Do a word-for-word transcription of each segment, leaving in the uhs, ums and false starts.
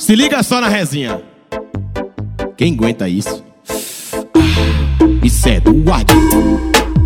Se liga só na resinha. Quem aguenta isso? Isso é do Adil.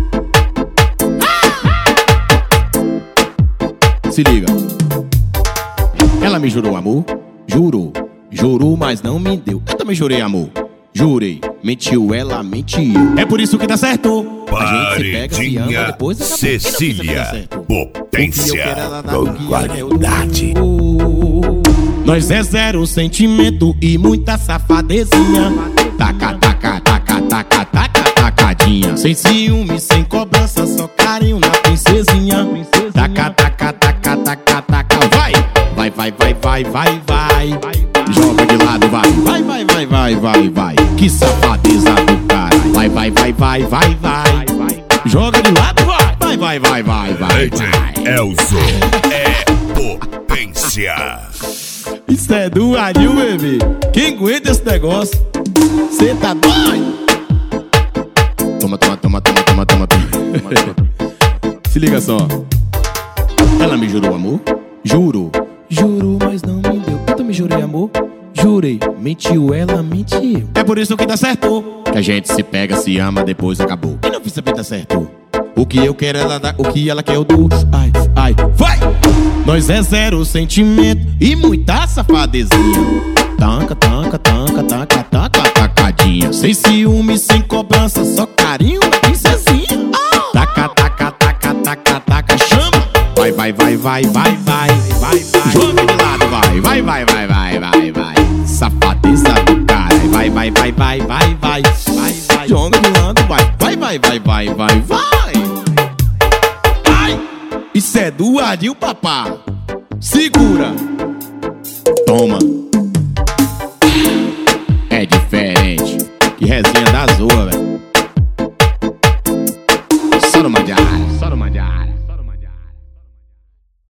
Se liga. Ela me jurou amor, jurou, jurou, mas não me deu. Eu também jurei amor, jurei, mentiu, ela mentiu. É por isso que dá certo. A gente se pega, se ama, depois acabou. Cecília, potência, com qualidade. Nós é zero sentimento e muita safadezinha. Taca, taca, taca, taca, taca, tacadinha. Sem ciúme, sem cobrança, só carinho na princesinha. Taca, taca, taca, taca, taca. Vai, vai, vai, vai, vai, vai, vai. Joga de lado, vai, vai, vai, vai, vai, vai, vai. Que safadeza do cara. Vai, vai, vai, vai, vai, vai. Joga de lado, vai, vai, vai, vai, vai, vai. D J Elzo é potência. Isso é do Adil, bebê. Quem aguenta esse negócio? Cê tá doido? Toma, toma, toma, toma, toma, toma, toma. Se liga só. Ela me jurou amor, jurou, jurou, mas não me deu. Eu também jurei amor, jurei, mentiu, ela mentiu. É por isso que dá certo. Que a gente se pega, se ama, depois acabou. E não fiz saber dar certo. O que eu quero ela dá, o que ela quer eu dou. Ai, ai, vai! Nós é zero sentimento e muita safadezinha. Tanca, tanca, tanca, tanca, tanca, tacadinha. Sem ciúme, sem cobrança, só carinho da princesinha. Taca, taca, taca, taca, taca, chama. Vai, vai, vai, vai, vai, vai, vai, vai. Joga de lado, vai, vai, vai, vai, vai, vai, vai. Safadeza do cara. Vai, vai, vai, vai, vai, vai, vai, vai. Joga de lado, vai, vai, vai, vai, vai, vai, vai. Ai, isso é do Adil, papá. Segura. Toma. É diferente. Que resenha da zoa, velho. Só no Mandiara, só no Mandiara.